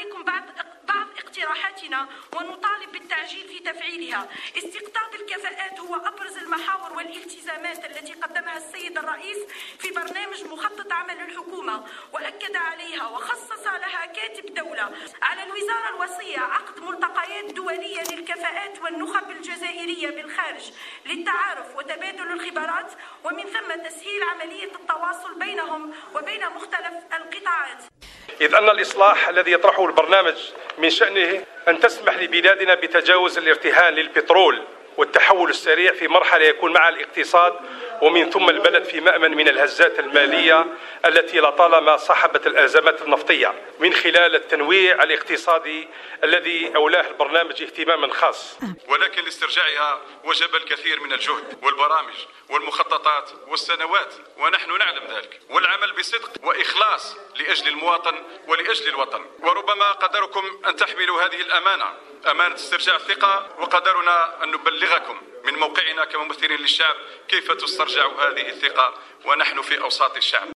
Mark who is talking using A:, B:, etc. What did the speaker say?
A: عليكم بعض اقتراحاتنا ونطالب بالتعجيل في تفعيلها. استقطاب الكفاءات هو أبرز المحاور والالتزامات التي قدمها السيد الرئيس في برنامج مخطط عمل الحكومة وأكد عليها وخصص لها كاتب دولة. على الوزارة الوصية عقد ملتقيات دولية للكفاءات والنخب الجزائرية بالخارج للتعارف وتبادل الخبرات ومن ثم تسهيل عملية التواصل بينهم وبين مختلف القطاعات.
B: إذ أن الإصلاح الذي يطرحه البرنامج من شأنه أن تسمح لبلادنا بتجاوز الارتهان للبترول والتحول السريع في مرحلة يكون مع الاقتصاد ومن ثم البلد في مأمن من الهزات المالية التي لطالما صاحبت الأزمات النفطية من خلال التنويع الاقتصادي الذي أولاه البرنامج اهتماما خاص.
C: ولكن لاسترجاعها وجب الكثير من الجهد والبرامج والمخططات والسنوات ونحن نعلم ذلك، والعمل بصدق وإخلاص لأجل المواطن ولأجل الوطن. وربما قدركم أن تحملوا هذه الأمانة، أمانة استرجاع الثقة، وقدرنا أن نبلغكم من موقعنا كممثلين للشعب كيف تسترجع هذه الثقة ونحن في أوساط الشعب.